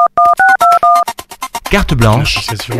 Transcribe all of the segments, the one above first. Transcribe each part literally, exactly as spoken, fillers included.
Carte blanche,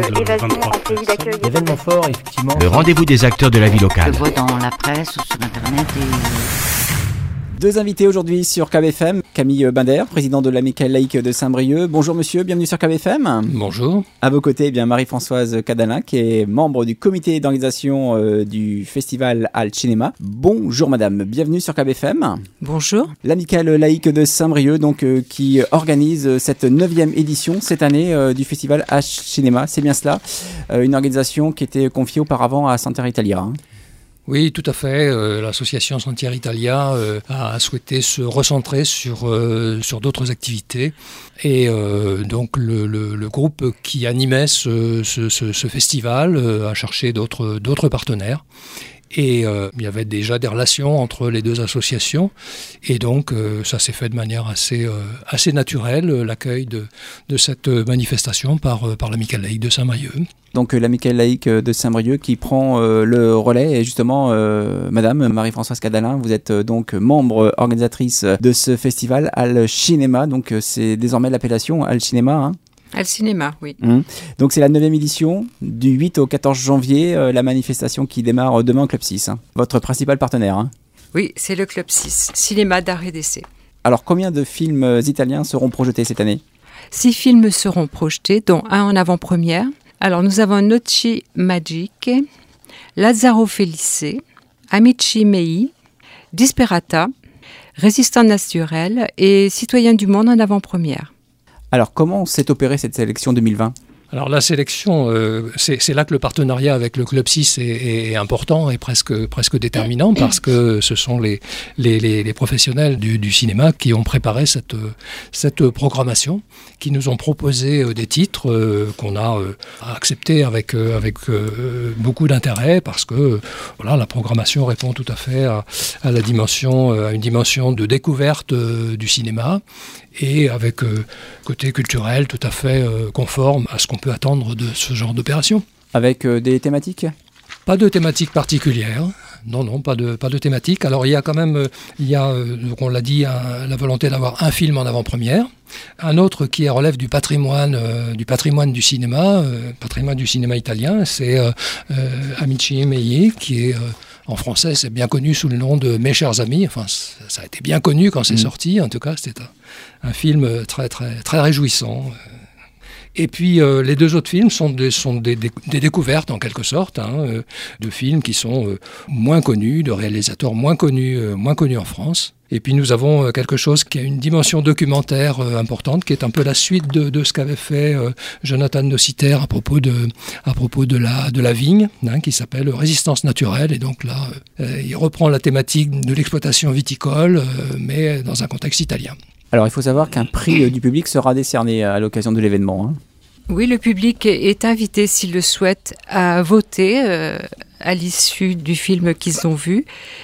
Événement fort, effectivement. le rendez-vous des acteurs de la vie locale. Je vois dans la presse ou sur internet et... Deux invités aujourd'hui sur K B F M. Camille Binder, président de l'Amicale laïque de Saint-Brieuc. Bonjour monsieur, bienvenue sur K B F M. Bonjour. À vos côtés, eh bien Marie-Françoise Cadalin, qui est membre du comité d'organisation euh, du festival Al Cinema. Bonjour madame, bienvenue sur K B F M. Bonjour. L'Amicale laïque de Saint-Brieuc, donc, euh, qui organise cette neuvième édition cette année euh, du festival Al Cinema. C'est bien cela, euh, une organisation qui était confiée auparavant à Santerre Italia. Hein. Oui, tout à fait. Euh, l'association Santerre Italia euh, a souhaité se recentrer sur, euh, sur d'autres activités. Et euh, donc le, le, le groupe qui animait ce, ce, ce, ce festival euh, a cherché d'autres, d'autres partenaires. Et euh, il y avait déjà des relations entre les deux associations. Et donc euh, ça s'est fait de manière assez, euh, assez naturelle, l'accueil de, de cette manifestation par, par l'Amicale laïque de Saint-Brieuc. Donc euh, l'Amicale laïque de Saint-Brieuc qui prend euh, le relais. Et justement, euh, madame Marie-Françoise Cadalin, vous êtes euh, donc membre organisatrice de ce festival Al Cinema. Donc euh, c'est désormais l'appellation Al Cinema, hein. Al Cinema, oui. Mmh. Donc c'est la neuvième édition, du huit au quatorze janvier, euh, la manifestation qui démarre demain au Club six. Hein. Votre principal partenaire. Hein. Oui, c'est le Club six, cinéma d'art et d'essai. Alors combien de films italiens seront projetés cette année ? Six films seront projetés, dont un en avant-première. Alors nous avons Noci Magiche, Lazzaro Felice, Amici Mei, Disperata, Résistants naturels et Citoyens du monde en avant-première. Alors comment s'est opérée cette sélection deux mille vingt ? Alors la sélection, euh, c'est, c'est là que le partenariat avec le Club six est, est important et presque, presque déterminant parce que ce sont les, les, les, les professionnels du, du cinéma qui ont préparé cette, cette programmation, qui nous ont proposé euh, des titres euh, qu'on a euh, acceptés avec, euh, avec euh, beaucoup d'intérêt parce que euh, voilà, la programmation répond tout à fait à, à, la dimension, à une dimension de découverte euh, du cinéma et avec euh, côté culturel tout à fait euh, conforme à ce qu'on peut attendre de ce genre d'opération. Avec euh, des thématiques ? Pas de thématique particulière. Non, non, pas de, pas de thématique. Alors il y a quand même, euh, il y a, euh, donc on l'a dit, un, la volonté d'avoir un film en avant-première, un autre qui relève du patrimoine, euh, du patrimoine du cinéma, euh, patrimoine du cinéma italien, c'est euh, euh, Amici Mei, qui est euh, en français, c'est bien connu sous le nom de Mes chers amis. Enfin, ça a été bien connu quand c'est mmh. sorti. En tout cas, c'était un, un film très, très, très réjouissant. Et puis, euh, les deux autres films sont des, sont des, des, des découvertes, en quelque sorte, hein, euh, de films qui sont euh, moins connus, de réalisateurs moins connus, euh, moins connus en France. Et puis, nous avons euh, quelque chose qui a une dimension documentaire euh, importante, qui est un peu la suite de, de ce qu'avait fait euh, Jonathan Nociter à propos de, à propos de, la, de la vigne, hein, qui s'appelle Résistance naturelle. Et donc là, euh, il reprend la thématique de l'exploitation viticole, euh, mais dans un contexte italien. Alors, il faut savoir qu'un prix euh, du public sera décerné à l'occasion de l'événement. Hein. Oui, le public est invité, s'il le souhaite, à voter euh, à l'issue du film qu'ils ont vu.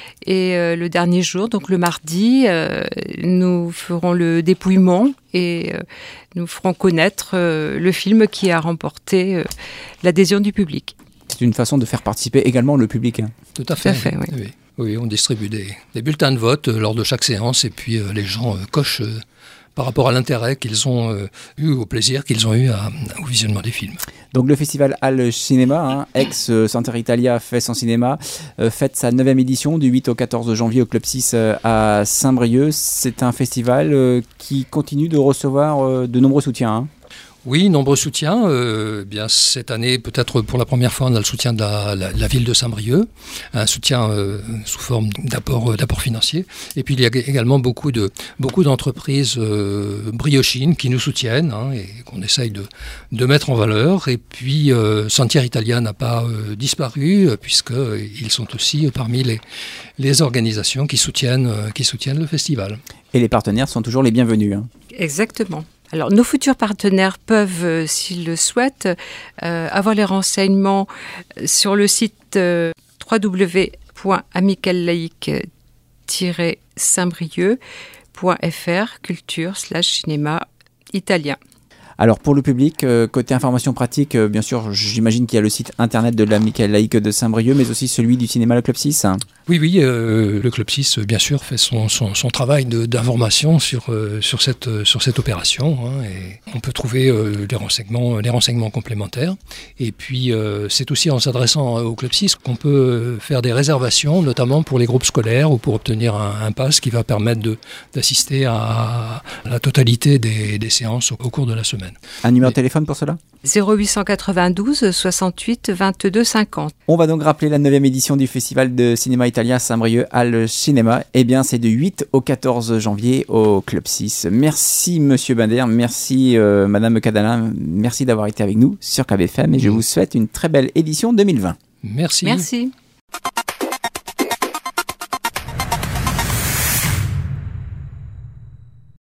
Et euh, le dernier jour, donc le mardi, euh, nous ferons le dépouillement et euh, nous ferons connaître euh, le film qui a remporté euh, l'adhésion du public. C'est une façon de faire participer également le public. Hein. Tout à fait. Tout à fait, oui. Oui. Oui, on distribue des, des bulletins de vote euh, lors de chaque séance et puis euh, les gens euh, cochent euh, par rapport à l'intérêt qu'ils ont euh, eu, au plaisir qu'ils ont eu à, au visionnement des films. Donc le festival Al Cinema, hein, ex-Santerre Italia fait son cinéma, euh, fête sa neuvième édition du huit au quatorze janvier au Club six euh, à Saint-Brieuc. C'est un festival euh, qui continue de recevoir euh, de nombreux soutiens. Hein. Oui, nombreux soutiens. Euh, bien, cette année, peut-être pour la première fois, on a le soutien de la, la, la ville de Saint-Brieuc, un soutien euh, sous forme d'apport, euh, d'apport financier. Et puis, il y a également beaucoup, de, beaucoup d'entreprises euh, briochines qui nous soutiennent hein, et qu'on essaye de, de mettre en valeur. Et puis, euh, Santerre Italia n'a pas euh, disparu, euh, puisqu'ils sont aussi parmi les, les organisations qui soutiennent, euh, qui soutiennent le festival. Et les partenaires sont toujours les bienvenus. Hein. Exactement. Alors, nos futurs partenaires peuvent, euh, s'ils le souhaitent, euh, avoir les renseignements sur le site euh, w w w point amicale laïque tiret saint brieuc point f r, culture slash cinéma italien. Alors pour le public, euh, côté information pratique, euh, bien sûr, j'imagine qu'il y a le site internet de l'Amicale laïque de Saint-Brieuc, mais aussi celui du cinéma Le Club six. Oui, oui, euh, le Club six, bien sûr, fait son, son, son travail de, d'information sur, euh, sur, cette, sur cette opération. Hein, et on peut trouver euh, les, renseignements, les renseignements complémentaires. Et puis, euh, c'est aussi en s'adressant au Club six qu'on peut faire des réservations, notamment pour les groupes scolaires ou pour obtenir un, un pass qui va permettre de, d'assister à, à la totalité des, des séances au, au cours de la semaine. Un numéro et, de téléphone pour cela ? zéro huit cent quatre-vingt-douze soixante-huit vingt-deux cinquante. On va donc rappeler la neuvième édition du Festival de cinéma italien Saint-Brieuc Al Cinema. Eh bien, c'est du huit au quatorze janvier au Club six. Merci Monsieur Binder, merci euh, Madame Cadalin, merci d'avoir été avec nous sur K B F M et je vous souhaite une très belle édition deux mille vingt. Merci. Merci.